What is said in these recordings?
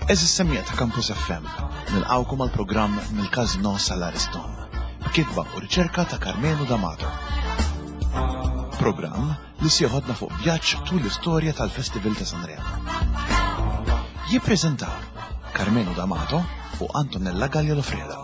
Eżis semmija ta' Campus FM, nilqawkom għal programm mill-Casino sal-Ariston, kitba u riċerka ta' Carmenu D'Amato. Programm li sieħodna fuq vjaġġ tul l-istorja tal-Festival ta' Sanremo. Jippreżentaw Carmenu D'Amato u Antonella Gallia Lofreda.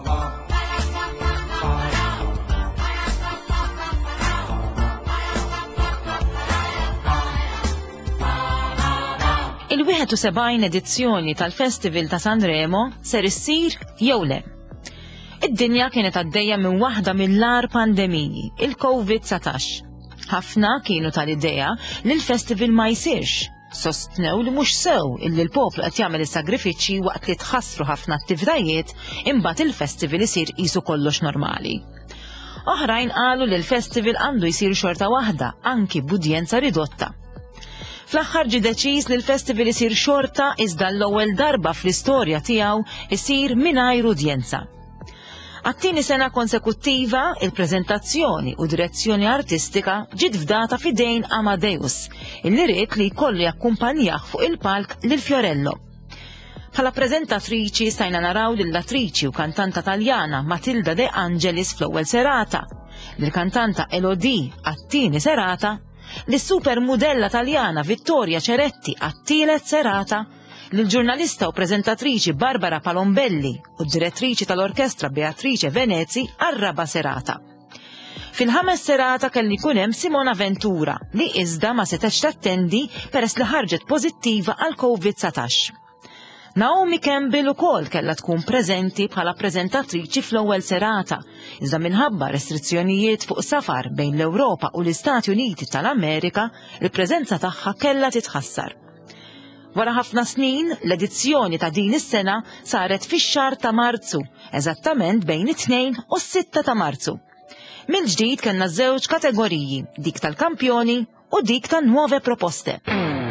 Il-71 edizzjoni tal-Festival ta' Sanremo ser issir jew le. Id-dinja kienet għaddejja minn waħda mill-ar pandemiji, il-COVID-19. Ħafna kienu tal-idea li l-festival ma jsirx. Sostnew li mhux sew illi l-poplu qed jagħmel is-sagrifiċċji waqt li tħassru ħafna attivitajiet imbagħad il-festival isir qisu kollox normali. Oħrajn qalu li l-festival għandu jsir xorta waħda, anki b'udjenza ridotta. Fl-aħħar ġie deċiż li l-festival isir xorta iżda l-ewwel darba fl-istorja tiegħu isir mingħajr udjenza. Għat-tieni sena konsekuttiva, il-preżentazzjoni u direzzjoni artistika ġiet fdata f'idejn Amadeus, illi ried li jkollu jakkumpanjah fuq il-palk lil Fiorello. Bħala preżentatriċi stajna naraw lill-attriċi u kantanta Taljana Matilda De Angelis fl-ewwel serata, lill-kantanta Elodie għat-tieni serata, l-supermodella Taljana Vittoria Ceretti għat-tielet serata, l-ġurnalista u preżentatriċi Barbara Palombelli u d-direttriċi tal-orkestra Beatrice Venezi għar-raba serata. Fil-ħames serata kelli jkun hemm Simona Ventura li iżda ma setax tattendi peress li ħarġet pożittiva għal COVID-19. Naomi Campbell ukoll kellha tkun preżenti bħala preżentatriċi fl-ewwel serata, iżda minħabba restrizzjonijiet fuq safar bejn l-Ewropa u l-Istati Uniti tal-Amerika, il-preżenza tagħha kellha titħassar. Wara ħafna snin, l-edizzjoni ta' din is-sena saret fix-xahar ta' Marzu, eżattament bejn it-2 u s-6 ta' Marzu. Mill-ġdid kellna żewġ kategoriji, dik tal-kampjoni u dik tan-nuove proposte.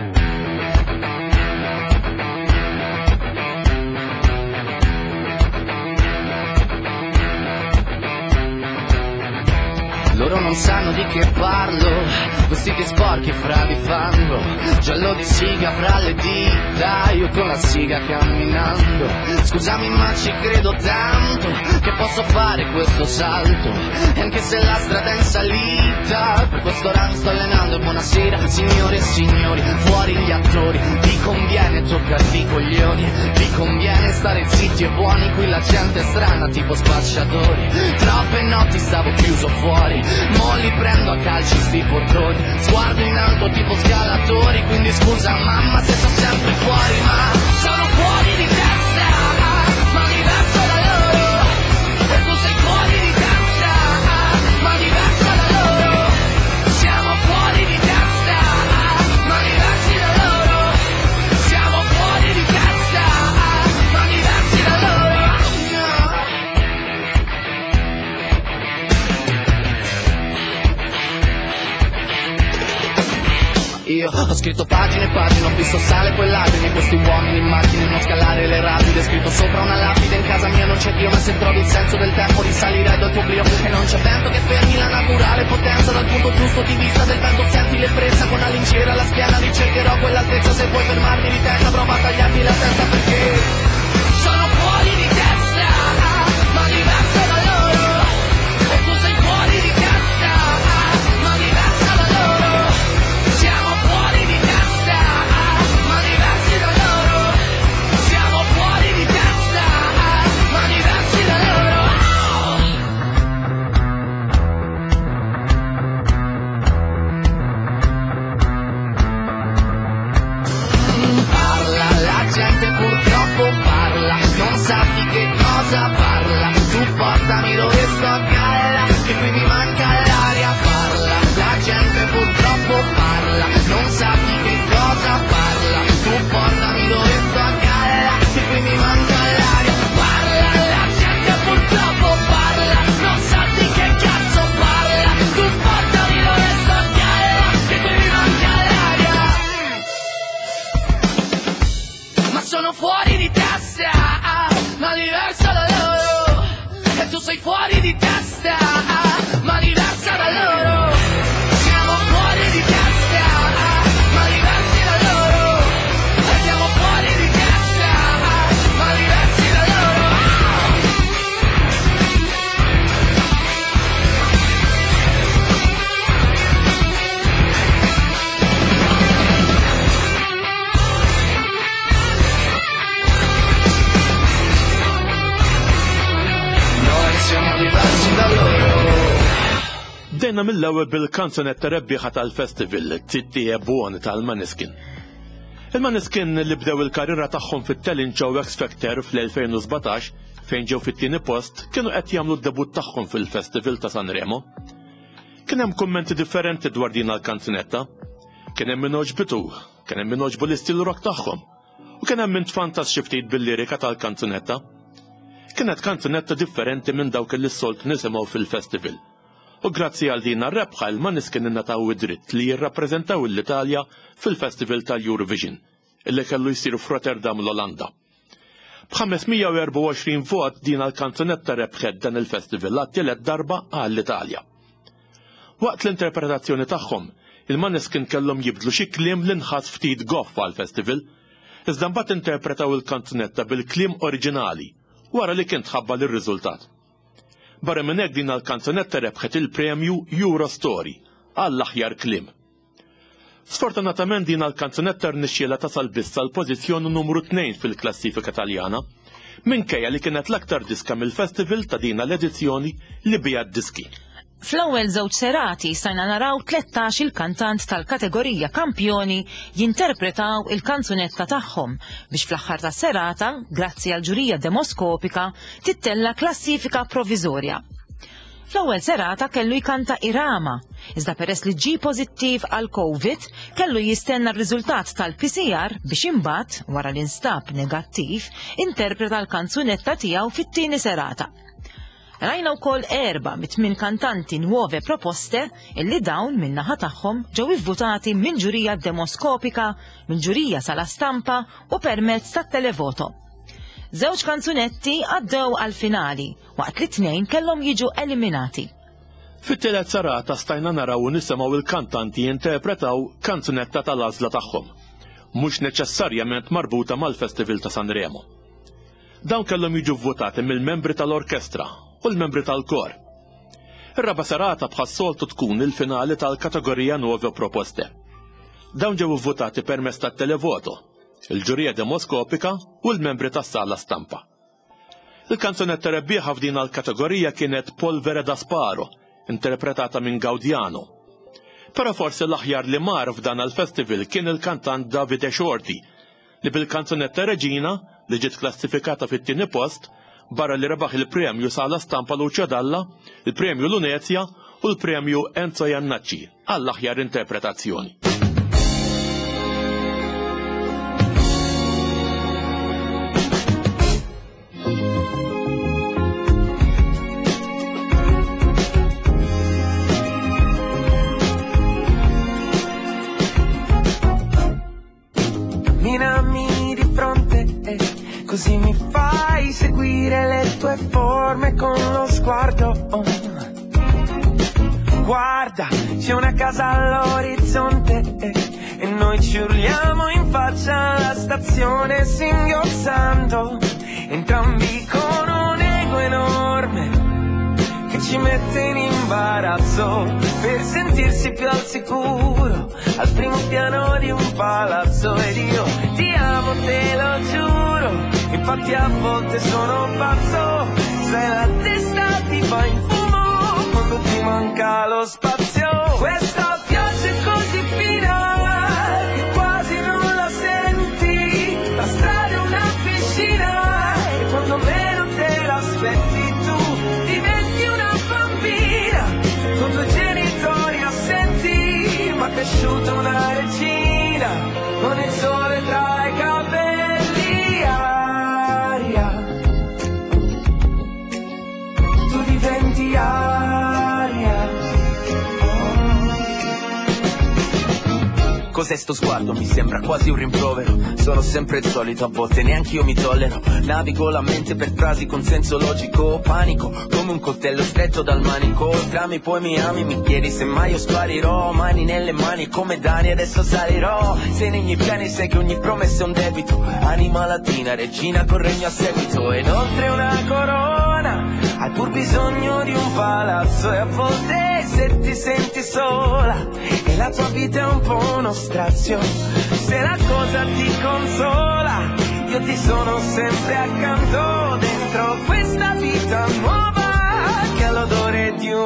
Loro non sanno di che parlo, vestiti sporchi fra di fango, giallo di siga fra le dita, io con la siga camminando. Scusami ma ci credo tanto, che posso fare questo salto, e anche se la strada è in salita, per questo ora mi sto allenando. E buonasera signore e signori, fuori gli attori, vi conviene toccarvi i coglioni, vi conviene stare zitti e buoni, qui la gente è strana tipo spacciatori. Troppe notti stavo chiuso fuori, mo li prendo a calci sti portoni, sguardo in alto tipo scalatori, quindi scusa mamma se sono sempre fuori, ma sono fuori di testa, ma diverso da loro, e tu sei fuori di testa, ma diverso da loro, siamo fuori di testa, ma diversi da loro, siamo fuori di testa, ma diversi da loro. Io ho scritto pagine e pagine, ho visto sale poi lacrime, questi uomini in macchine, non scalare le rapide, scritto sopra una lapide, in casa mia non c'è Dio, ma se trovi il senso del tempo risalirai dal tuo brio, e non c'è vento che fermi la naturale potenza, dal punto giusto di vista del vento senti l'ebbrezza, con la lincera alla schiena ricercherò quell'altezza, se vuoi fermarmi di testa prova a tagliarmi la testa, perché sono fuori di testa, ma diverso da loro, e tu sei fuori di testa, ma diverso da loro, siamo fuori di testa, ma diversi da loro, siamo fuori di testa, ma diversi da loro. Parla, la gente purtroppo parla, non sa di che cosa parla, tu portami dove sto a galla, che qui mi manca l'aria. Parla, la gente purtroppo parla, non sa di che cosa parla, tu portami dove sto a galla, che qui mi manca l'aria. Parla, la gente purtroppo parla, non sa di che cazzo parla, tu portami dove sto a galla, che qui mi manca l'aria. Ma sono fuori di testa, ma diversa da loro, e tu sei fuori di testa, ma diversa da loro, siamo fuori di testa, ma diversi da loro, e siamo fuori di testa, diversi da loro. Dejna mill-ewwel bil-kanzunetta rebbieħa tal-festival Titti e Buoni tal-Maneskin. Il-Maneskin li bdew il-karriera tagħhom fit-Talent Show X Factor fl-2017 fejn ġew fit-tieni post kienu qed jagħmlu d-debut tagħhom fil-Festival ta' Sanremo. Kien hemm kummenti differenti dwar din il-kanzunetta. Kien hemm min oġbitu, kien hemm min oġbu l-istil rock tagħhom. U kien hemm min tfantas xi ftit bil-lirika tal-kanzunetta. Kienet kanzunetta differenti minn dawk li s-solt nisimgħu fil-festival. U grazzi għal din ar-rebħa il-Maneskin innataw id-dritt li jirrappreżentaw l-Italja fil-Festival tal-Eurovision, illi kellu jsir f'Rotterdam l-Olanda. B'524 vot din għal-kanzunetta rebħet dan il-festival għat-tielet darba għall-Italja. Waqt l-interpretazzjoni tagħhom, il-Maneskin kellhom jibdlu xi kliem li nħass ftit goff għall-festival, iżda mbagħad interpretaw il-kanzunetta bil-kliem oriġinali wara li kien tħabba lir-riżultat. Barra minn hekk din għall-kanzunetta rebħet il-premju Eurostory għall-aħjar kliem. Sfortunatament din għall-kanzunetta rnexxiela tasal biss għal pożizzjoni numru 2 fil-klassifika Taljana, minkejja li kienet l-aktar diska mill-festival ta' din l-edizzjoni li bija d-diski. Fl-ewwel żewġ serati stajna naraw 13 il-kantant tal-kategorija kampjoni jinterpretaw il-kanzunetta tagħhom biex fl-aħħar tas-serata, grazzi għal ġurija demoskopika, tittella klassifika provizorja. Fl-ewwel serata kellu jkanta Irama, iżda peress li ġie pożittiv għal Covid, kellu jistenna r-riżultat tal-PCR biex imbagħad wara l-instab negattiv interpreta l-kanzunetta tiegħu fit-tieni serata. Rajna wkoll 4 mit-8 kantanti nuove proposte illi dawn min-naħa tagħhom ġew ivvutati minn ġurija demoskopika, minn ġurija sala-stampa u permezz tat-televoto. Żewġ kanzunetti għaddew għall-finali, waqt li 2 kellhom jiġu eliminati. Fit-tielet serata stajna naraw u nisimgħu il-kantanti jinterpretaw kanzunetta tal-għażla tagħhom, mhux neċessarjament marbuta mal-Festival ta' Sanremo. Dawn kellhom jiġu vvutati mill-membri tal-orkestra u l-membri tal-kor. Ir-raba serata bħas-soltu tkun il-finali tal-kategorija nuove proposte. Dawn ġew vvutati permezz tat-televoto, il-ġurija demoskopika u l-membri tas-sala stampa. Il-kanzunetta rebbieħa f'din għall-kategorija kienet Polvere da Sparo, interpretata minn Gaudiano. Però forsi l-aħjar li mar f'dan għall-festival kien il-kantant Davide Shorty, li bil-kanzunetta Reġina li ġiet klassifikata fit-tieni post barra li rebaħ il-premju sala stampa Lucio Dalla, il-premju Lunezia u l-premju Enzo Jannacci għall-aħjar interpretazzjoni. Minami di fronte così mi fai seguire le tue forme con lo sguardo. Guarda, c'è una casa all'orizzonte e noi ci urliamo in faccia alla stazione singhiozzando, entrambi con un ego enorme che ci mette in imbarazzo per sentirsi più al sicuro al primo piano di un palazzo. Ed io ti amo, te lo giuro, infatti a volte sono pazzo, se la testa ti va in fumo quando ti manca lo spazio. Questa pioggia è così fina che quasi non la senti, la strada è una piscina e quando meno te l'aspetti tu diventi una bambina con 2 genitori assenti, ma cresciuta una regina con il sole tra i capelli. Aria, tu diventi aria. Cos'è sto sguardo? Mi sembra quasi un rimprovero. Sono sempre il solito, a volte neanche io mi tollero. Navigo la mente per frasi con senso logico. Panico, come un coltello stretto dal manico. Trami, poi mi ami, mi chiedi se mai io sparirò. Mani nelle mani come Dani, adesso salirò. Se nei miei piani sai che ogni promessa è un debito. Anima latina, regina con regno a seguito. Ed oltre una corona hai pur bisogno di un palazzo. E a volte se ti senti sola e la tua vita è un po' uno strazio, se la cosa ti consola io ti sono sempre accanto dentro questa vita nuova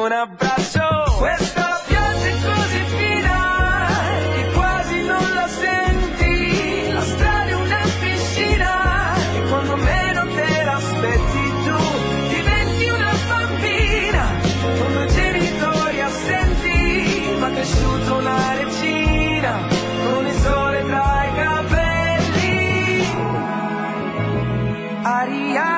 un abbraccio. Questa pioggia è così fina che quasi non la senti. La strada è una piscina e quando meno te l'aspetti tu diventi una bambina con due genitori assenti, ma cresciuto una regina con il sole tra i capelli. Aria.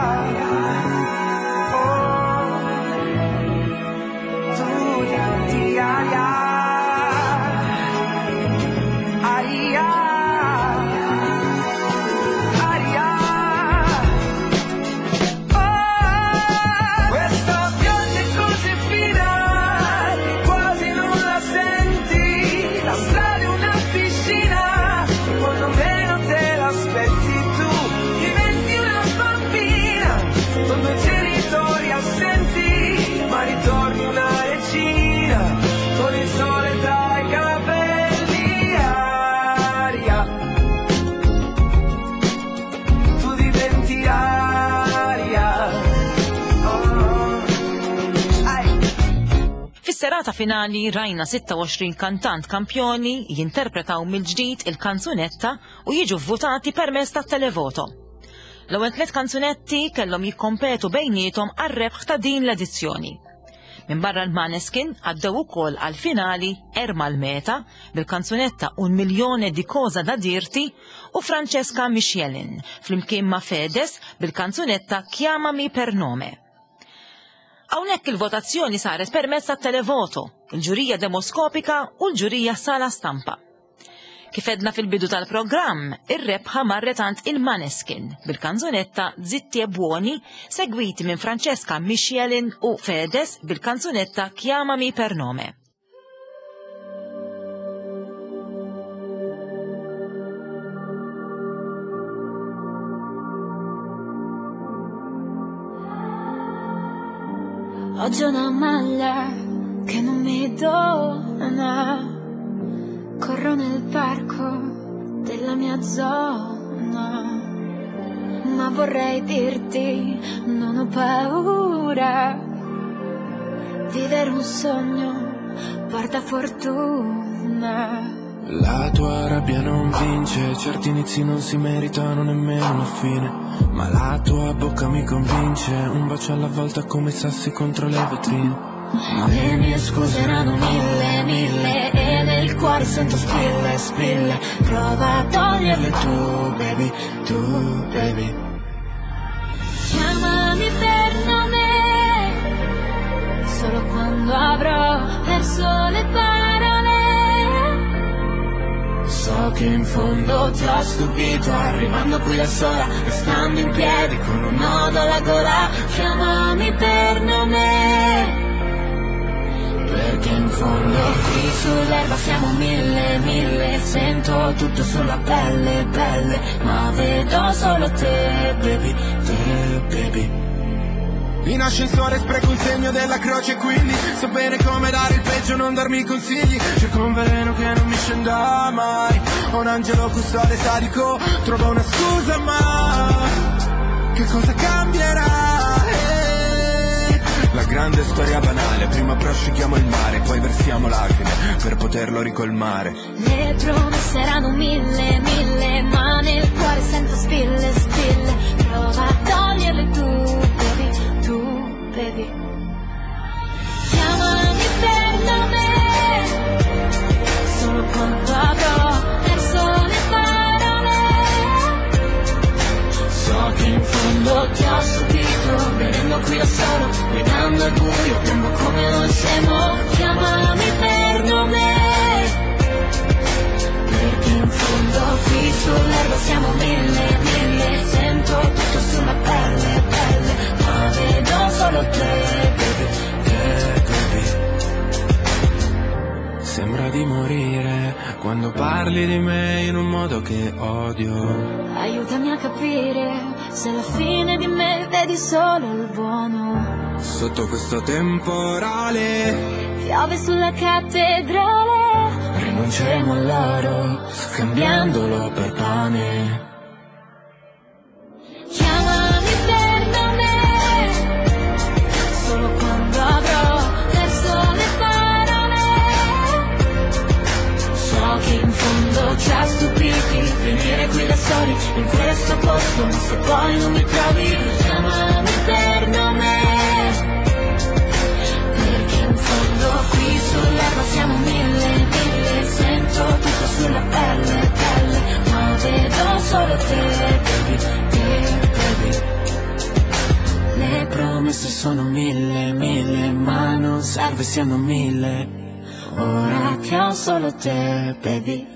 Fis-serata finali rajna 26 kantant kampjoni jinterpretaw mill-ġdid il-kanzunetta u jiġu vvutati permezz tat-televoto. L-ewwel 3 kanzunetti kellhom jikkompetu bejniethom għar-rebħ ta' din l-edizzjoni. Minn barra l-Maneskin għaddew ukoll għall-finali Erma l-Meta bil-kanzunetta Un Miljone di Cosa da Dirti u Francesca Michelin flimkien ma' Fedes bil-kanzunetta Chiamami per nome. Hawnhekk il-votazzjoni saret permezz tat-televoto, il-ġurija demoskopika u l-ġurija sala stampa. Kif edna fil-bidu tal-programm, ir-rebħa marret għand il-Maneskin bil-kanzunetta Zitti e Buoni, segwiti minn Francesca Michelin u Fedes bil-kanzunetta Chiamami per nome. Oggi ho una maglia che non mi dona, corro nel parco della mia zona, ma vorrei dirti non ho paura, vivere un sogno porta fortuna. La tua rabbia non vince, certi inizi non si meritano nemmeno una fine, ma la tua bocca mi convince, un bacio alla volta come sassi contro le vetrine. Le mie scuse erano mille e nel cuore sento spille, prova a toglierle tu baby. Chiamami per nome, solo quando avrò perso le parole. So che in fondo ti ho stupito, arrivando qui da sola, restando in piedi con un nodo alla gola. Chiamami per nome, perché in fondo qui sull'erba siamo mille, sento tutto sulla pelle, ma vedo solo te, baby. In ascensore spreco un segno della croce, quindi so bene come dare il peggio, non darmi consigli. Cerco un veleno che non mi scenda mai, ho un angelo custode sadico, trovo una scusa ma che cosa cambierà? La grande storia banale, prima prosciughiamo il mare, poi versiamo lacrime per poterlo ricolmare. Le promesse erano mille, ma nel cuore sento spille, prova a toglierle tu baby. Chiamami per nome, solo quando avrò perso le parole. So che in fondo ti ho stupito, venendo qui da solo, guidando il buio, piango come noi siamo. Chiamami per nome, perché in fondo qui sull'erba siamo mille, sento tutto sulla pelle, ma vedo solo te, baby. Sembra di morire quando parli di me in un modo che odio. Aiutami a capire se alla fine di me vedi solo il buono. Sotto questo temporale piove sulla cattedrale, rinunceremo all'oro scambiandolo per pane. Chiamami per nome, solo quando avrò in questo posto, ma se poi non mi trovi chiamami per nome, perché in fondo qui sull'erba siamo mille, sento tutto sulla pelle, ma vedo solo te, baby. Le promesse sono mille, ma non serve siano mille, ora che ho solo te, baby.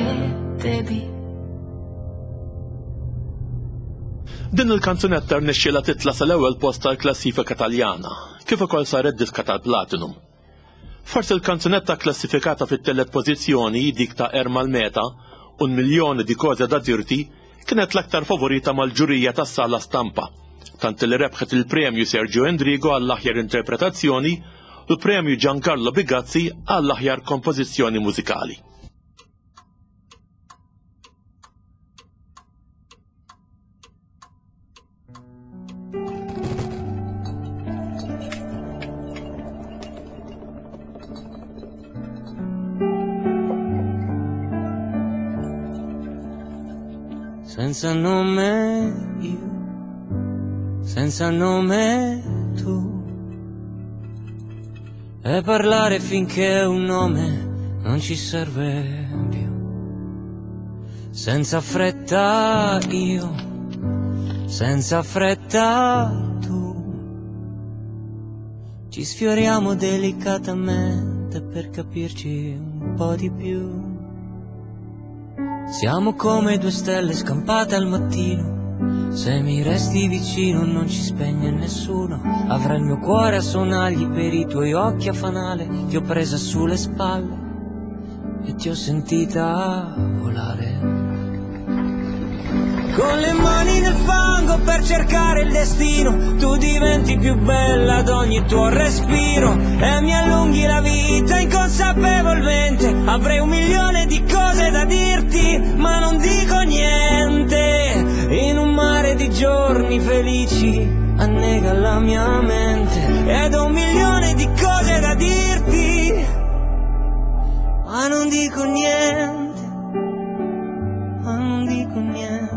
Din il-kanzunetta rnexxiela titla sal-ewwel post tal-klassifika Taljana, kif ukoll saret diska tal-Platinum. Forsi l-kanzunetta klassifikata fit-telet pożizzjoni dik ta' Ermal Meta u miljoni di Cose da dirti kienet l-aktar favorita mal-ġurija tas-Sala Stampa, tant li rebħet il-premju Sergio Endrigo għall-aħjar interpretazzjoni u l-premju Giancarlo Bigazzi għall-aħjar kompożizzjoni mużikali. Senza nome io, senza nome tu, e parlare finché un nome non ci serve più. Senza fretta io, senza fretta tu, ci sfioriamo delicatamente per capirci un po' di più. Siamo come due stelle scampate al mattino, se mi resti vicino non ci spegne nessuno. Avrai il mio cuore a sonagli per i tuoi occhi a fanale, ti ho presa sulle spalle e ti ho sentita volare. Con le mani nel fango per cercare il destino, tu diventi più bella ad ogni tuo respiro e mi allunghi la vita inconsapevolmente. Avrei 1 milione di cose da dirti, ma non dico niente. In un mare di giorni felici annega la mia mente ed ho 1 milione di cose da dirti, ma non dico niente, ma non dico niente.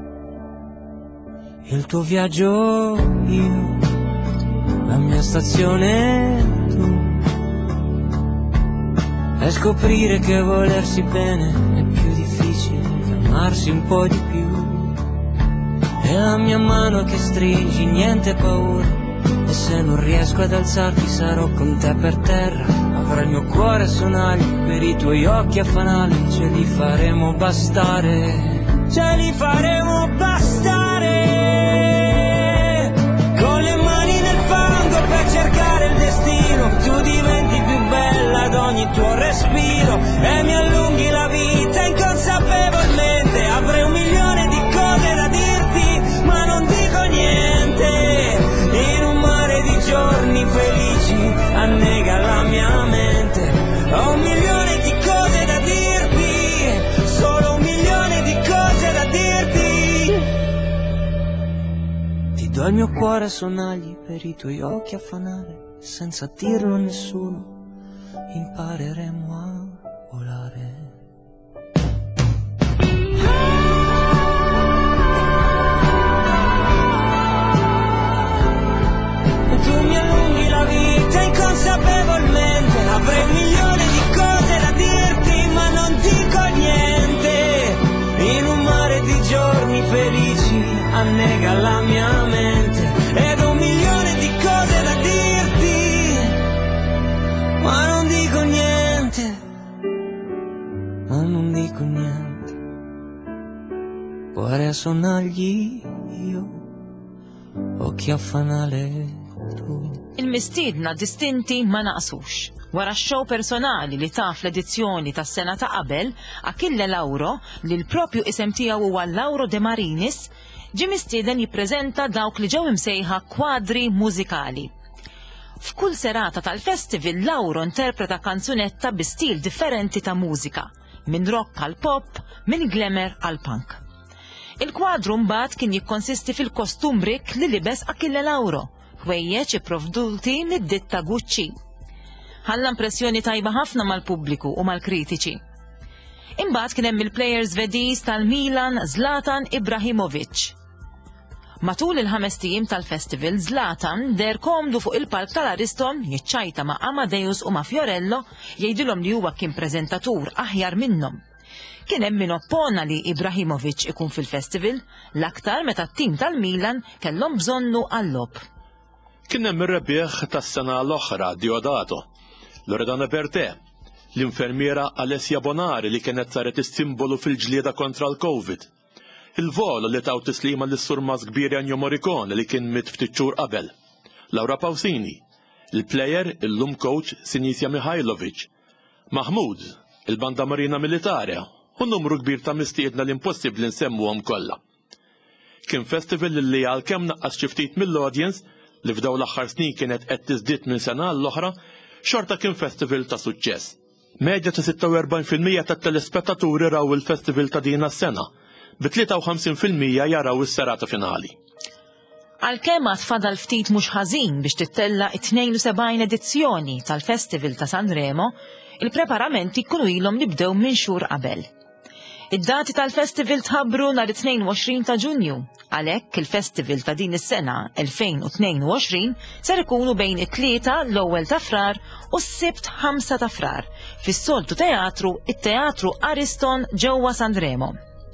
Il tuo viaggio io, la mia stazione tu, e scoprire che volersi bene è più difficile che amarsi un po' di più. E la mia mano che stringi, niente paura, e se non riesco ad alzarti sarò con te per terra. Avrai il mio cuore a sonagli per i tuoi occhi a fanali, ce li faremo bastare, ce li faremo bastare. Con le mani nel fango per cercare il destino, tu diventi più bella ad ogni tuo respiro e mi allunghi la vita inconsapevolmente. Avrei 1 milione di cose da dirti, ma non dico niente. In un mare di giorni felici annega la mia mente. Ho 1 milione di cose da dirti, solo 1 milione di cose da dirti. Ti do il mio cuore a sonagli per i tuoi occhi a fanale, senza dirlo a nessuno impareremo a volare. Tu mi allunghi la vita inconsapevolmente, avrei 1 milione di cose da dirti, ma non dico niente. In un mare di giorni felici annega la mia mente ed ho 1 milione di cose da dirti, ma non dico niente, ma non dico niente. Cuore a sonagli io, occhi a fanale. Il-mistiedna distinti ma naqsux. Wara x-show personali li taf l-edizzjoni tas-sena ta' qabel, Achille Lauro, li l-propju isem tiegħu huwa Lauro De Marinis, ġie mistieden jippreżenta dawk li ġew imsejħa kwadri mużikali. F'kull serata tal-festival Lauro interpreta kanzunetta bi stil differenti ta' mużika, minn rock għal pop, minn glamour għal punk. Il-kwadru mbagħad kien jikkonsisti fil-kostum brik li libes Achille Lauro, ħwejjeġ ipprovdulti mid-ditta Gucci. Ħalla impressjoni tajba ħafna mal-pubbliku u mal-kritiċi. Imbagħad kien hemm il-plejers vediż tal-Milan Zlatan Ibrahimovic. Matul il-5 tiem tal-festival, Zlatan der komdu fuq il-palk tal-Ariston jiċċajta ma' Amadeus u ma' Fiorello jgħidilhom li huwa kien preżentatur aħjar minnhom. Kien hemm min oppona li Ibrahimovic ikun fil-festival, l-aktar meta t-tim tal-Milan kellhom bżonnu għall-lob. Kien hemm ir-rebbieħ tas-sena l-oħra Diodato, Loredana Bertè, l-infermiera Alessia Bonari li kienet saret is-simbolu fil-ġlieda kontra l-Covid. Il-Volo li taw tislima lis-sur Kbir Ennio Morricone li kien mit ftit xhur qabel. Laura Pausini, il-plejer il-lum coach Sinisia Mihajlovic, Mahmoud, il-banda Marina Militare u numru kbir ta' mistiedna l-impossibbli nsemmuhom kollha. Kien festival li għalkemm naqqas xi ftit mill-audience li f'daw l-aħħar snin kienet qed tiżdied minn sena l-oħra, xorta kien festival ta' suċċess. Medja ta' 46% tat-telespettaturi raw il-festival ta' din is-sena, bi 53% jaraw is-serata finali. Għalkemm għad fadal ftit mhux ħażin biex tittella it-72 edizzjoni tal-Festival ta' Sanremo, il-preparamenti jkunu ilhom li bdew minn xhur qabel. Id-dati tal-festival tħabbru nhar 22 ta' Ġunju, għalhekk il-festival ta' din is-sena 2022 ser ikunu bejn it-tlieta l-ewwel ta' Frar u s-sibt 5 ta' Frar fis-soltu teatru, it-Teatru Ariston ġewwa Sanremo.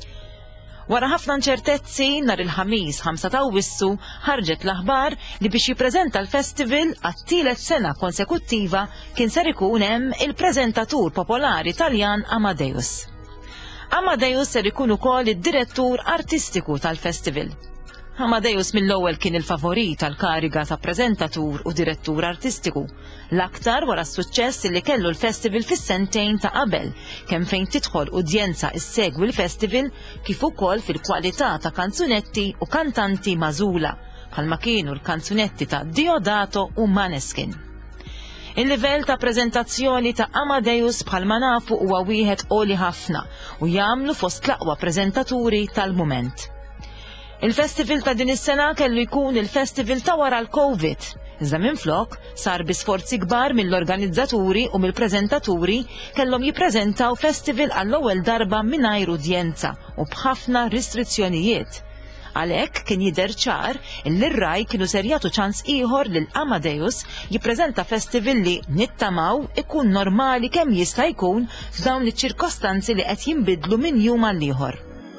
Wara ħafna inċertezzi nhar il-ħamis 5 ta' Awwissu ħarġet l-aħbar li biex jippreżenta l-festival għat-tielet sena konsekuttiva kien ser ikun hemm il-preżentatur popolari Taljan Amadeus. Amadeus ser ikun ukoll id-direttur artistiku tal-festival. Amadeus mill-ewwel kien il-favorit tal-kariga ta' preżentatur u direttur artistiku, l-aktar wara s-suċċess li kellu l-festival fis-sentejn ta' qabel, kemm fejn tidħol udjenza issegwi l-festival kif ukoll fil-kwalità ta' kanzunetti u kantanti magħżula, bħalma kienu l-kanzunetti ta' Diodato u Maneskin. Il-livell ta' preżentazzjoni ta' Amadeus bħalma nafu huwa wieħed għoli ħafna u jagħmlu fost l-aqwa preżentaturi tal-mument. Il-festival ta' din is-sena kellu jkun il-festival ta' wara l-Covid. Iżda minflok sar bi sforzi kbar mill-organizzaturi u mill-preżentaturi kellhom jippreżentaw festival għall-ewwel darba mingħajr udjenza u b'ħafna restrizzjonijiet. Għalhekk kien jidher ċar li r-Rai kienu ser jagħtu ċans ieħor lil Amadeus jippreżenta festival li nittamaw ikun normali kemm jista' jkun f'dawn iċ-ċirkostanzi li qed jinbidlu minn jum għal ieħor.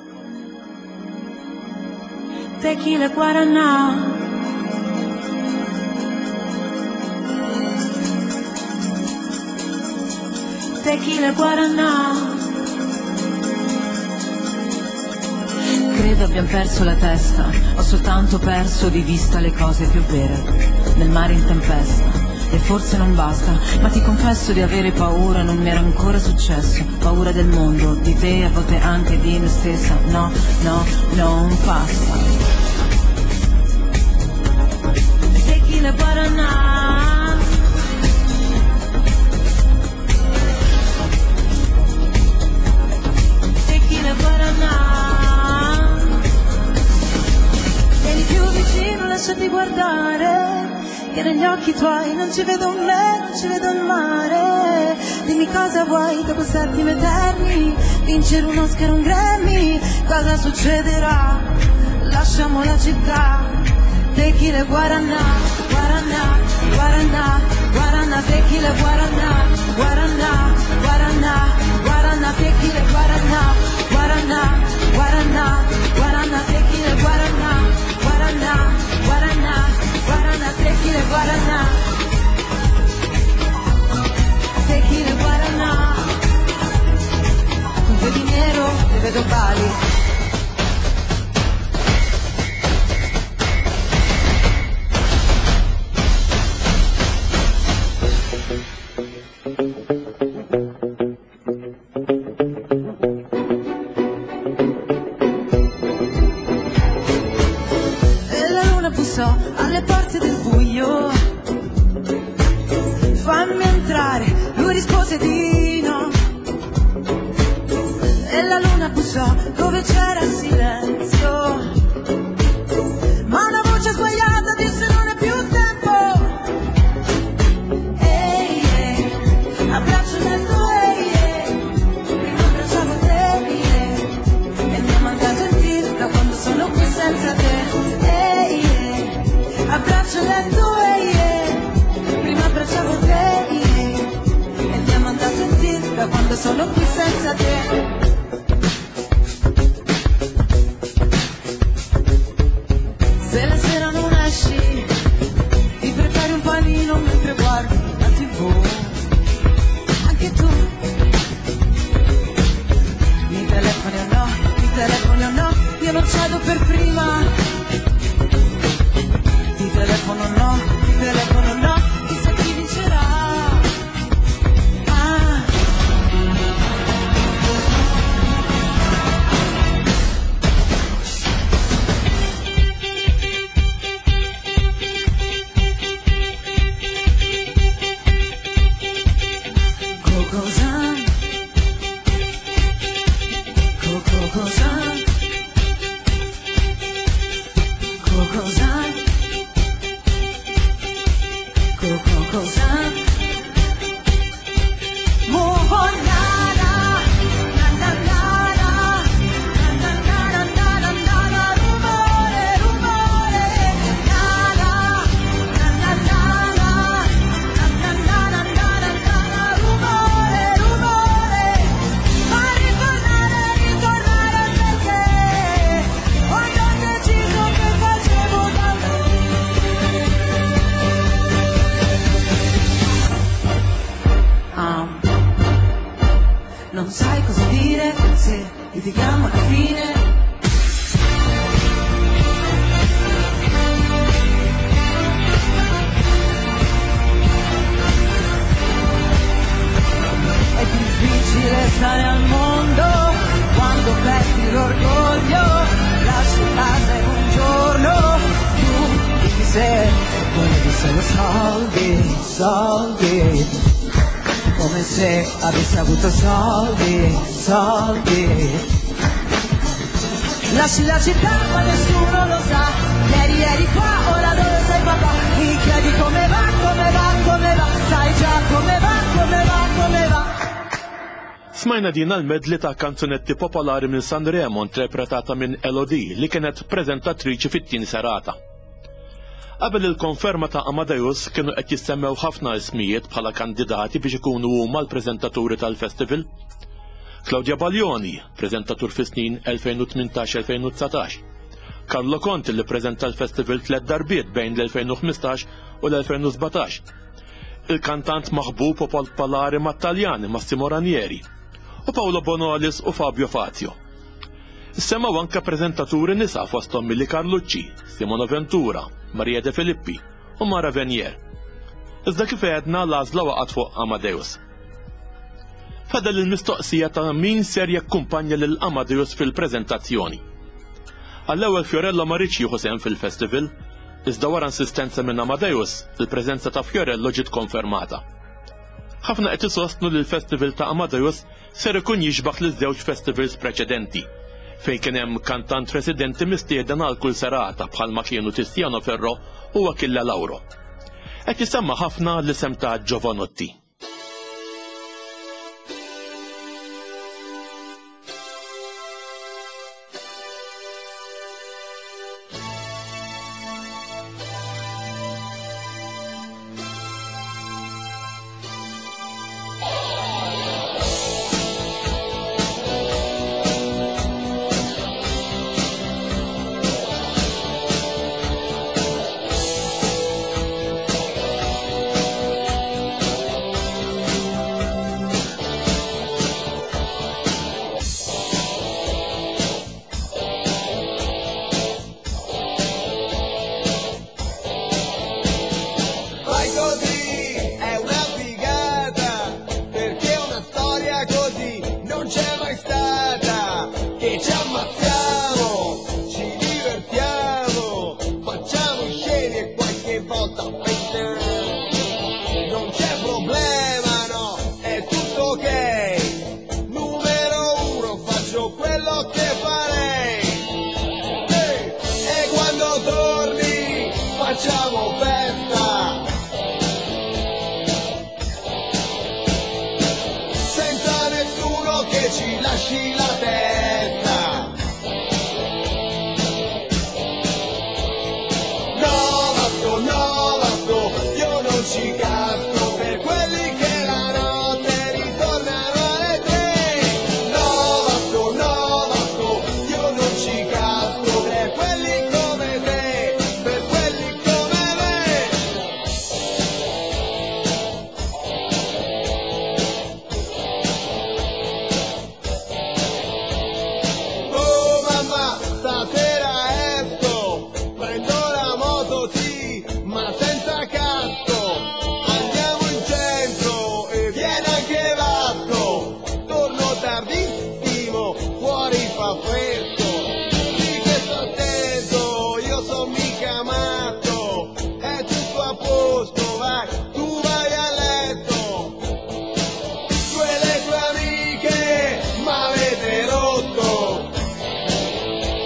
Tequila Guaraná, Tequila Guaraná. Credo abbiamo perso la testa, ho soltanto perso di vista le cose più vere, nel mare in tempesta, e forse non basta, ma ti confesso di avere paura, non mi era ancora successo, paura del mondo, di te, a volte anche di me stessa, no, no, non passa. Tequila Guaraná, Tequila Guaraná. Più vicino, lasciati guardare, che negli occhi tuoi non ci vedo me, non ci vedo il mare. Dimmi cosa vuoi dopo 7 attimi eterni, vincere un Oscar, un Grammy, cosa succederà? Lasciamo la città. Tequila Guaraná, Guaraná, Guaraná, Guaraná, Tequila Guaraná, Guaraná, Guaraná, Guaraná, Tequila Guaraná, Guaraná, Guaraná, Guaraná, Tequila Guaraná, Guaraná, Guaraná, Guaraná, Tequila Guaraná, Tequila Guaraná. Un po' di nero e vedo Bali. Alle porte del buio, fammi entrare, lui rispose di no, e la luna bussò dove c'era il silenzio, ma una voce sbagliata disse non è più tempo, ehi, abbraccio nel tuo ehi, mi abbracciavo cosa non sai cosa dire se litighiamo alla fine. È difficile stare al mondo quando perdi l'orgoglio, lasci casa e buongiorno, tu dimmi se volevi solo soldi, soldi. Come se avessi avuto soldi, soldi. Lasci la città ma nessuno lo sa. Ieri eri qua, ora dove sei papà? Mi chiedi come va, come va, come va. Sai già come va, come va, come va. Smajna din għal-medli ta' kanzunetti popolari minn Sanremo interpretata minn Elodie li kienet prezentatriċi fit-tieni serata. Qabel il-konferma ta' Amadeus kienu qed jissemmew ħafna ismijiet bħala kandidati biex ikunu huma l-preżentaturi tal-festival. Claudia Baglioni, preżentatur fis-snin 2018-2019. Carlo Conti li preżenta l-festival 3 darbiet bejn l-2015 u l-2017. Il-kantant maħbub u popolari mat-Taljani Massimo Ranieri u Paolo Bonolis u Fabio Fazio. Semmaw anke preżentaturi nisa fosthom Milly Carlucci, Simona Ventura, Maria De Filippi u Mara Venier. Iżda kif għedna l-għażla waqgħet fuq Amadeus. Fadal il-mistoqsija ta' min ser jakkumpanja lil Amadeus fil-preżentazzjoni. Għall-ewwel Fiorello ma rridx jieħu sehem fil-festival, iżda wara insistenza minn Amadeus, il-preżenza ta' Fiorello ġiet konfermata. Ħafna qed isostnu li l-festival ta' Amadeus ser ikun jixbaħ liż-żewġ festivals preċedenti, fejn kien hemm kantant residenti mistieden għal kull serata bħalma kienu Tiziano Ferro u Achille Lauro. Qed jisemma ħafna l-isem ta' Giovanotti.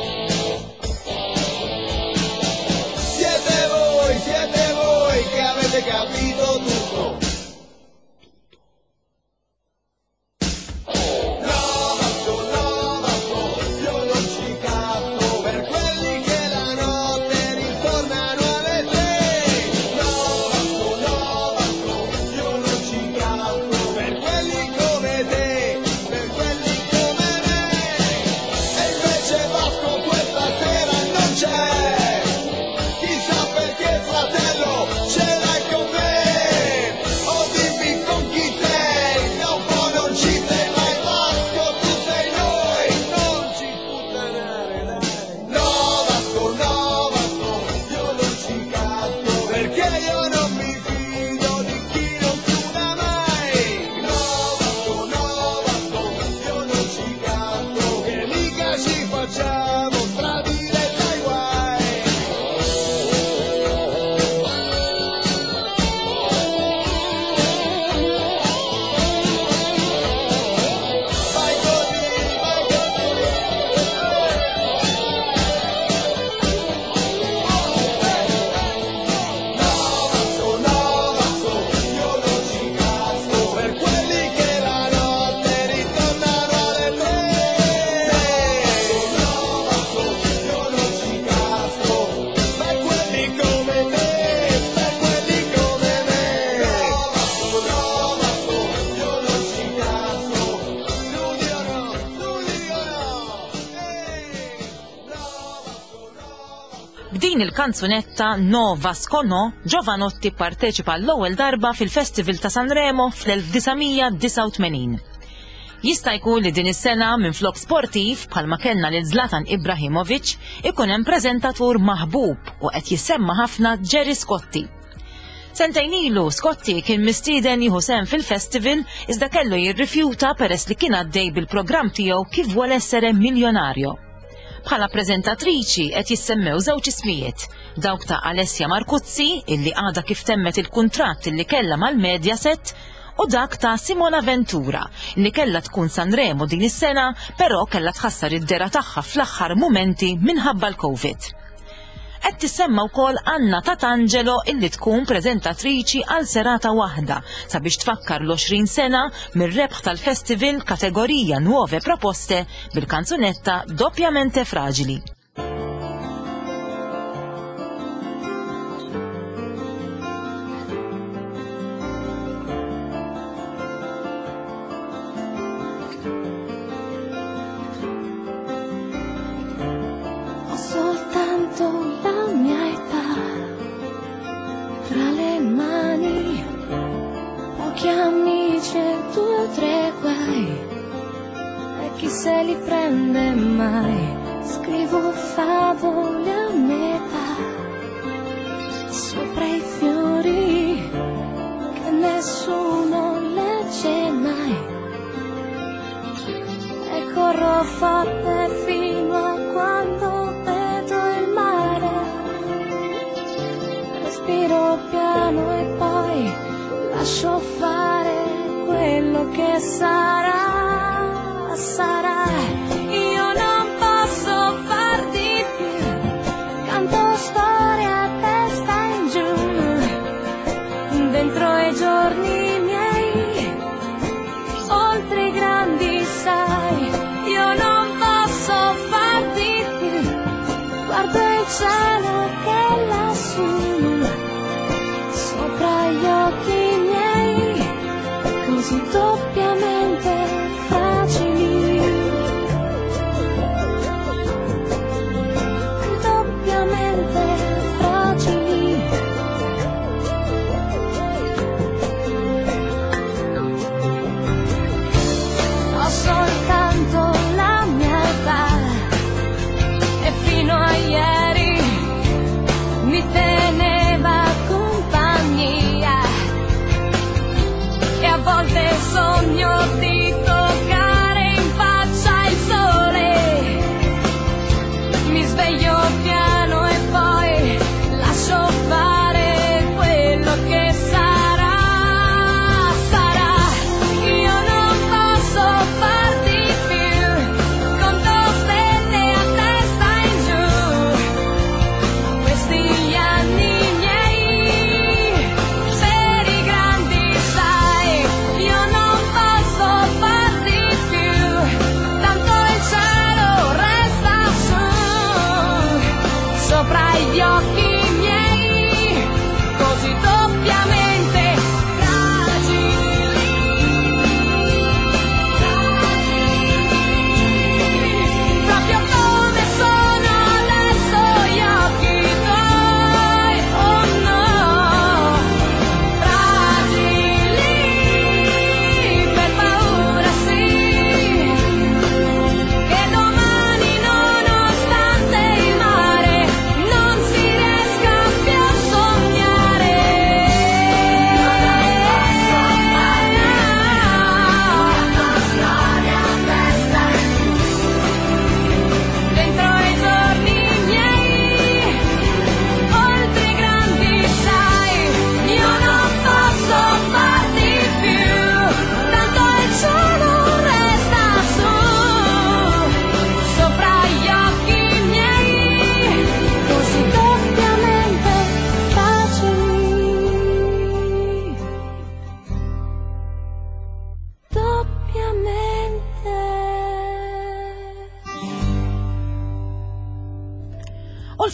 Siete voi che avete avesse capito tutto. B'din il-kanzunetta Nova Skono, Jovanotti parteċipa l-ewwel darba fil-Festival ta' Sanremo fl-1989. Jista' jkun li din is-sena minflok sportiv bħalma kellna lil Zlatan Ibrahimovic ikun hemm preżentatur maħbub u qed jisemma ħafna Gerry Scotti. Sentejn ilu Scotti kien mistieden jieħu sehem fil-festival iżda kellu jirrifjuta peress li kien għaddej bil-programm tiegħu Kif vuole essere miljonario. Bħala preżentatriċi qed jissemmew żewġ ismijiet, dawk ta' Alessia Marcuzzi illi għadha kif temmet il-kuntratt illi kellha mal-Mediaset u dak ta' Simona Ventura illi kellha tkun Sanremo din is-sena però kellha tħassar id-dera tagħha fl-aħħar mumenti minħabba l-Covid. Qed tissemma wkoll Anna Tatangelo illi tkun preżentatriċi għal serata waħda sabiex tfakkar l-20 sena mir-rebħ tal-festival kategorija Nuove Proposte bil-kanzunetta Doppiamente Fragili. Se li prende mai, scrivo favole a metà, sopra i fiori che nessuno legge mai, e corro forte fino a quando vedo il mare, respiro piano e poi lascio fare quello che sarà. Io non posso far di più, canto storie a testa in giù, dentro ai giorni miei, oltre i grandi sai, io non posso far di più, guardo il cielo che è lassù, sopra gli occhi miei, così doppiamente fragili. A volte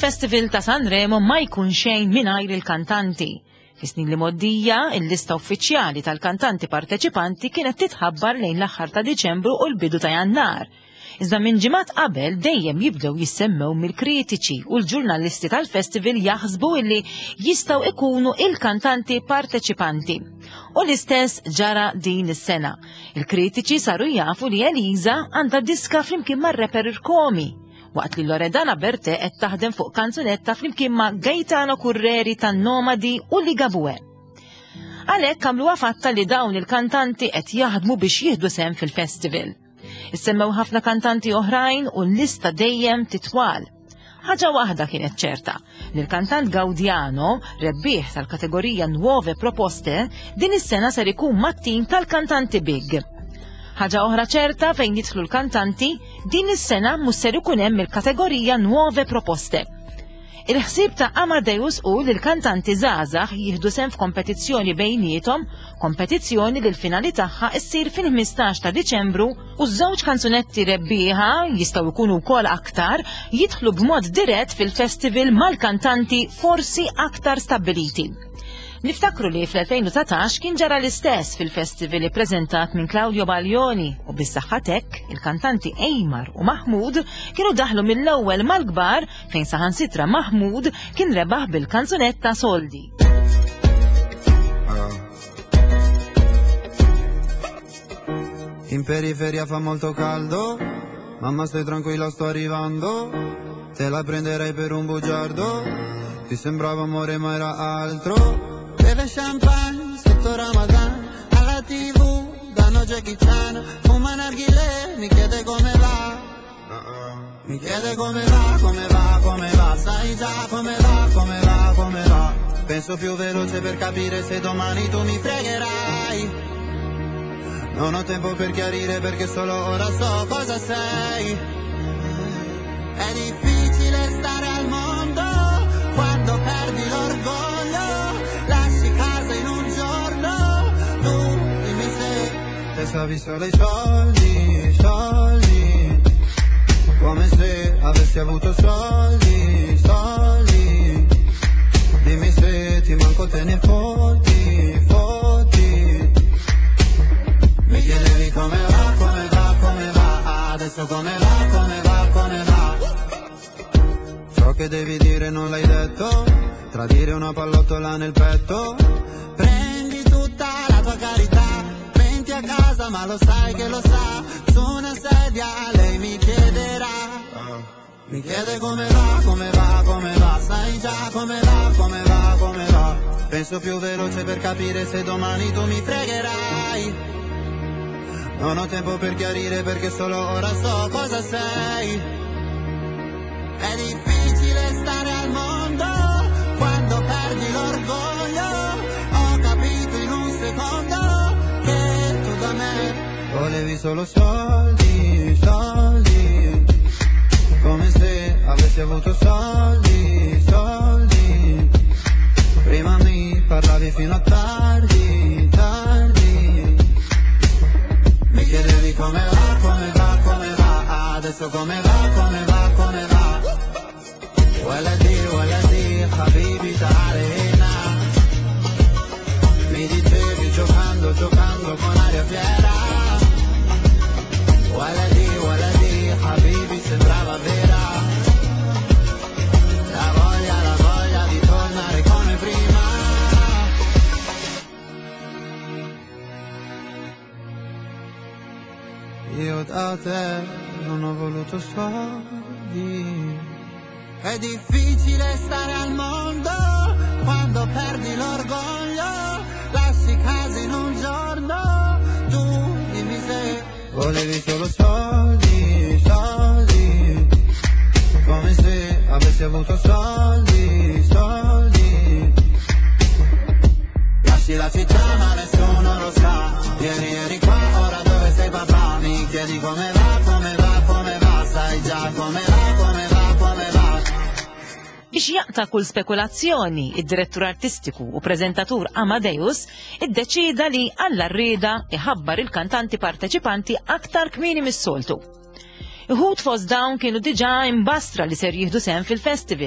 il-Festival ta' Sanremo ma jkun xejn mingħajr il-kantanti. Fis-snin li moddija, il-lista uffiċjali tal-kantanti parteċipanti kienet titħabbar lejn l-aħħar ta' Diċembru u l-bidu ta' Jannar. Iżda minn ġimgħat qabel dejjem jibdew jissemmew mill-kritiċi u l-ġurnalisti tal-festival jaħsbu illi jistgħu ikunu il-kantanti parteċipanti. U l-istess ġara din is-sena. Il-kritiċi saru jafu li Eliza għandha diska flimkien mar-rapper Irkomi, waqt li Loredana Bertè qed taħdem fuq kanzunetta flimkien ma' Gaetano Curreri tan-Nomadi u Ligabue. Għalhekk għamluha fatta li dawn il-kantanti qed jaħdmu biex jieħdu sehem fil-festival. Issemmew ħafna kantanti oħrajn u l-lista dejjem titwal. Ħaġa waħda kienet ċerta, li l-kantant Gaudiano, rebbieħ tal-kategorija Nuove Proposte, din is-sena ser ikun mat-tim tal-kantanti Big. Ħaġa oħra ċerta fejn jidħlu l-kantanti, din is-sena mhux ser ikun hemm il-kategorija Nuove Proposte. Il-ħsieb ta' Amadeus u li l-kantanti żgħażagħ jieħdu sehem f'kompetizzjoni bejniethom, kompetizzjoni li l-finali tagħha ssir fil-15 ta' Diċembru u żewġ kanzunetti rebbieħa jistgħu jkunu wkoll aktar jidħlu b'mod dirett fil-festival mal-kantanti forsi aktar stabbiliti. Niftakru li fl-2019 kien ġara l-istess fil-festival ippreżentat minn Claudio Baglioni u bis-saħħatek il-kantanti Eymar u Mahmoud kienu daħlu mill-ewwel mal-kbar fejn saħansitra Mahmoud kien rebaħ bil-kanzunetta Soldi. In periferia fa molto caldo, mamma stai tranquilla sto arrivando, te la prenderei per un bugiardo, ti sembrava amore ma era altro. Beve champagne sotto Ramadan, alla TV danno Jackie Chan, fuma narghilè, mi chiede come va, mi chiede come va, come va, come va, sai già come va, come va, come va. Penso più veloce per capire se domani tu mi fregherai. Non ho tempo per chiarire perché solo ora so cosa sei. È difficile stare al mondo quando perdi l'orgoglio. Pensavi solo ai soldi, soldi, come se avessi avuto soldi, soldi. Dimmi se ti manco te ne fotti, fotti. Mi chiedevi come va, come va, come va. Adesso come va, come va, come va. Ciò che devi dire non l'hai detto, tradire una pallottola nel petto. Prendi tutta la tua carità, a casa ma lo sai che lo sa, su una sedia lei mi chiederà, mi chiede come va, come va, come va, sai già come va, come va, come va. Penso più veloce per capire se domani tu mi fregherai. Non ho tempo per chiarire perché solo ora so cosa sei. È difficile stare al mondo quando perdi l'orgoglio. Ho capito in un secondo che tu da me volevi solo soldi, soldi, come se avessi avuto soldi, soldi. Prima mi parlavi fino a tardi, tardi. Mi chiedevi come va, come va, come va. Adesso come va, come va, come va. Waladi, habibi ta'alena. Mi dicevi giocando, giocando con aria fiera. Waladi, habibi sembrava vera. La voglia di tornare come prima. Io da te non ho voluto soldi. È difficile stare al mondo quando perdi l'orgoglio. Lasci casa in un giorno. Tu dimmi se volevi solo soldi, soldi, come se avessi avuto soldi, soldi. Lasci la città ma nessuno lo sa. Ieri qua, ora dove sei papà? Mi chiedi come va, come va, come va. Sai già come va, come va, come va. Biex jaqta' kull spekulazzjoni, id-direttur artistiku u preżentatur Amadeus iddeċida li alla rrieda iħabbar il-kantanti parteċipanti aktar kmieni mis-soltu. Iħud fost dawn kienu diġà imbastra li ser jieħdu sehem fil-festival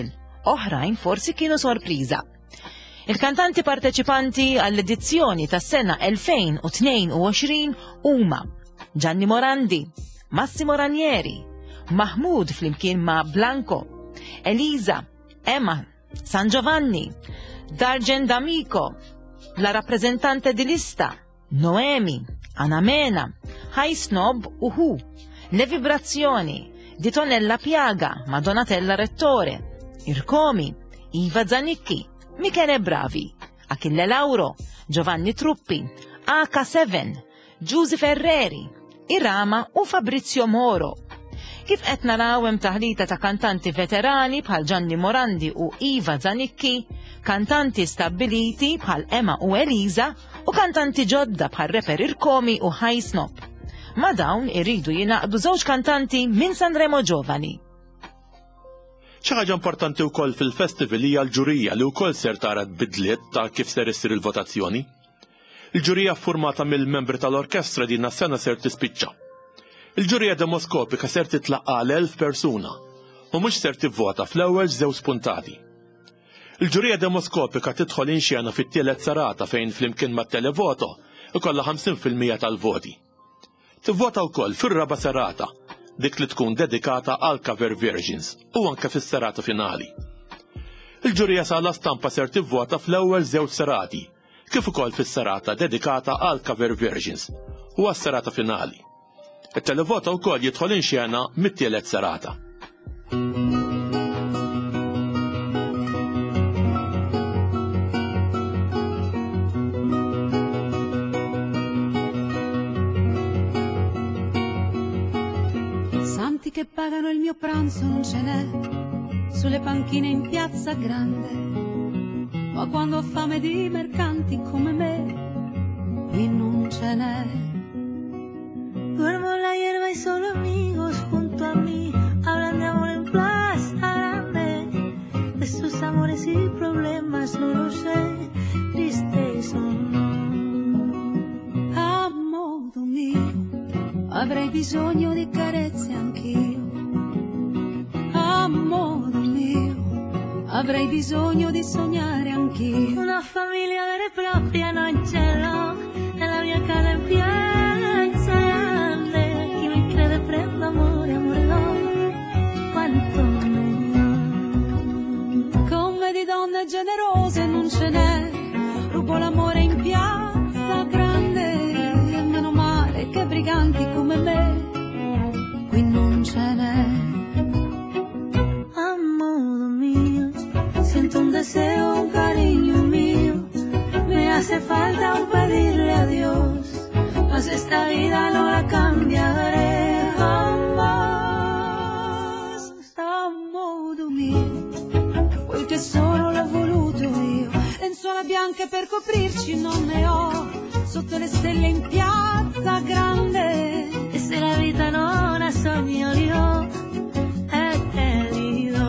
oħrajn forsi kienu sorpriża. Il-kantanti parteċipanti għall-edizzjoni tas-sena 2022 huma Gianni Morandi, Massimo Ranieri, Mahmoud flimkien ma' Blanco, Elisa, Emma, San Giovanni, Dargen D'Amico, la rappresentante di lista, Noemi, Anamena, High Snob u Hu, Le Vibrazioni, Di Tonella Piaga, Madonatella Rettore, Irkomi, Iva Zanicchi, Michele Bravi, Achille Lauro, Giovanni Truppi, AK7, Giusy Ferreri, Irama u Fabrizio Moro. Kif qed naraw hemm taħlita ta' kantanti veterani bħal Gianni Morandi u Iva Zanicchi, kantanti stabiliti bħal Emma u Elisa u kantanti ġodda bħal reper Irkomi u High Snob. Ma dawn irridu jinaqdu żewġ kantanti minn Sanremo Giovani. Xi ħaġa importanti wkoll fil-festival hija l-ġurija li wkoll ser tara bidliet ta' kif ser issir il-votazzjoni. Il-ġurija ffurmata mill-membri tal-orkestra din is-sena ser tispiċċa. Il-ġurija demoskopika ser titlaqqa l-1000 persuna u mhux ser tivvota fl-ewwel żewġ spuntati. Il-ġurija demoskopika tidħol inxjena fit-tielet serata fejn flimkien mat-televoto ikollha 50% tal-voti. Tivvota wkoll fir-raba' serata, dik li tkun dedikata għal cover versions u anke fis-serata finali. Il-ġurija sala stampa ser tivvota fl-ewwel żewġ serati, kif ukoll fis-serata dedikata għal cover versions u għas-serata finali. Il-televota wkoll jidħol inxjena mit-tielet serata. Santi che pagano il mio pranzo non ce n'è, sulle panchine in piazza grande, ma quando ho fame di mercanti come me, qui non ce n'è. Duermo en la hierba y solo amigos junto a mí hablan de amor en plaza grande, de sus amores y problemas no lo sé, tristes o no. A modo mio avrei bisogno di carezze anch'io, a modo mio avrei bisogno di sognare anch'io. Una familia vera e propria non ce l'ho, nella mia casa in piazza grande, chi mi crede prendo amore, amore no, quanto meglio. Come di donne generose non ce n'è, rubo l'amore in piazza grande, e meno male che briganti come me, qui non ce n'è. A modo mío, siento un deseo, un cariño mío, me hace falta un pedirle a Dios, mas esta vida no la cambiaré jamás. A modo mio, quel che sono l'ho voluto io, lenzuola bianche per coprirci non ne ho, sotto le stelle in piazza grande, e se la vita non ha sogno io, te li do.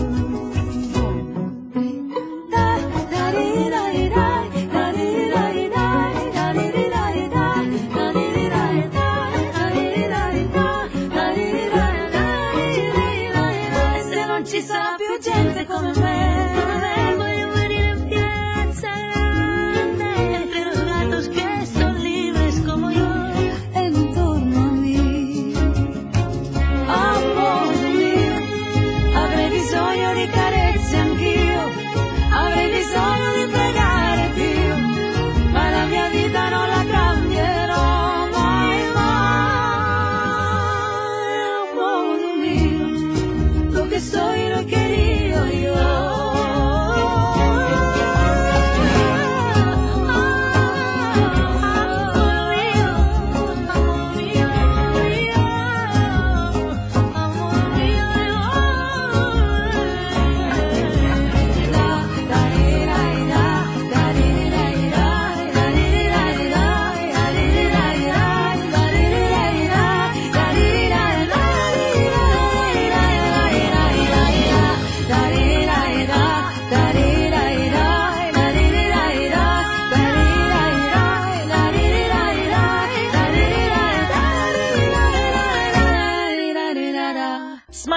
Ci sarà più gente come me, voglio venire en piazza grande, entre los gatos que son libres como yo.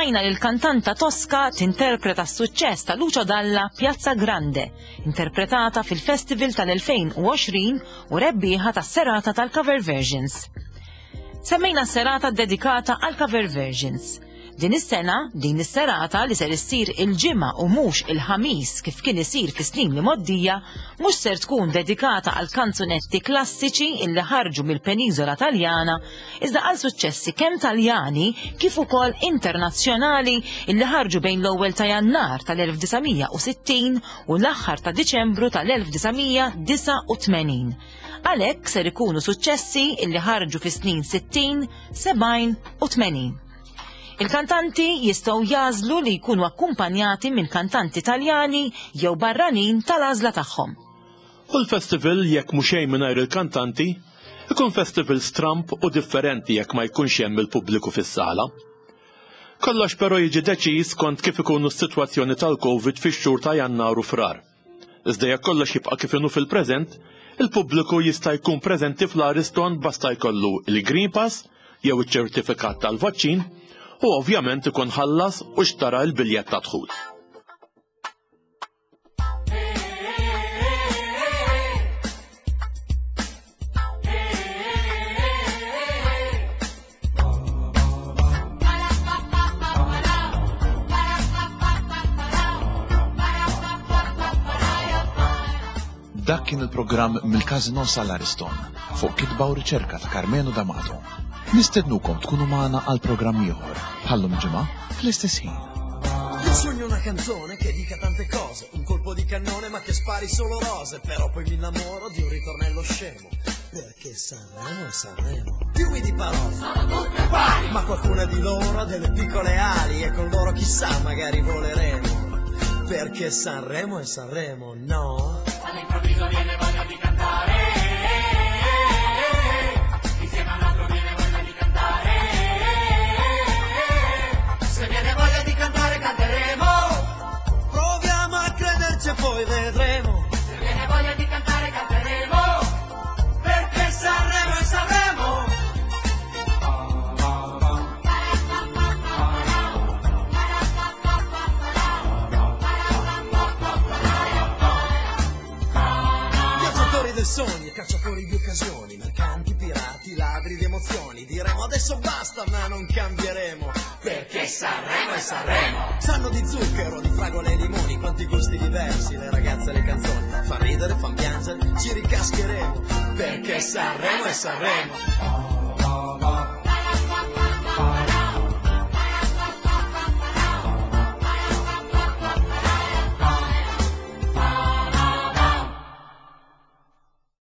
smajna lil kantanta Tosca tinterpreta s-suċċess ta' Lucio Dalla Piazza Grande, interpretata fil-Festival tal-2020 u rebbieħa tas-serata tal-cover versions. Semmejna s-serata dedikata għal-cover versions. Din is-sena, din is-serata li ser issir il-ġimgħa u mhux il-ħamis kif kien isir fi snin li moddija, mhux ser tkun dedikata għal kanzunetti klassiċi illi ħarġu mill-Peniżola Taljana, iżda għal suċċessi kemm Taljani kif ukoll internazzjonali illi ħarġu bejn l-ewwel ta' Jannar tal-1960 u l-aħħar ta' Diċembru tal-1989. Għalhekk ser ikunu suċċessi illi ħarġu fi snin 60, 70 u 80. Il-kantanti jistgħu jażlu li jkunu akkumpanjati minn kantanti Taljani jew barranin tal-għażla tagħhom. U l-festival jekk mhux xejn mingħajr il-kantanti, ikun festival stramp u differenti jekk ma jkunx hemm il-pubbliku fis-sala. Kollox però jiġi deċiż kont kif ikunu s-sitwazzjoni tal-Covid fix-xhur ta' Jannar u Frar. Iżda jekk kollox jibqa' kif inhu fil-preżent, il-pubbliku jista' jkun preżenti fl-Ariston basta jkollu il-Green Pass jew iċ-ċertifikat tal-vaċċin u ovvjament ikun ħallas u xtara l-biljett ta' dħul. Dak kien il-programm mill-Kazino sal-Ariston fuq kitba u riċerka ta' Carmenu D'Amato. Nistednukom tkunu magħna għal programm ieħor bħallum ġimgħa fl-istess ħin. Io sogno una canzone che dica tante cose, un colpo di cannone ma che spari solo rose, però poi mi innamoro di un ritornello scemo, perché Sanremo è Sanremo. Fiumi di parole, sono tutte uguali, ma qualcuna di loro ha delle piccole ali e con loro chissà magari voleremo, perché Sanremo è Sanremo, no? All'improvviso viene voglia di cantare. Poi vedremo. Se viene voglia di cantare canteremo, perché Sanremo è Sanremo. Viaggiatori del sogno, cacciatori di occasioni, mercanti, pirati, ladri di emozioni. Diremo adesso basta ma non cambieremo, perché Sanremo è Sanremo. Sanno di zucchero, di fragole e limoni, quanti gusti diversi, le ragazze e le canzoni. Fa ridere, fa piangere, ci ricascheremo, perché Sanremo è Sanremo.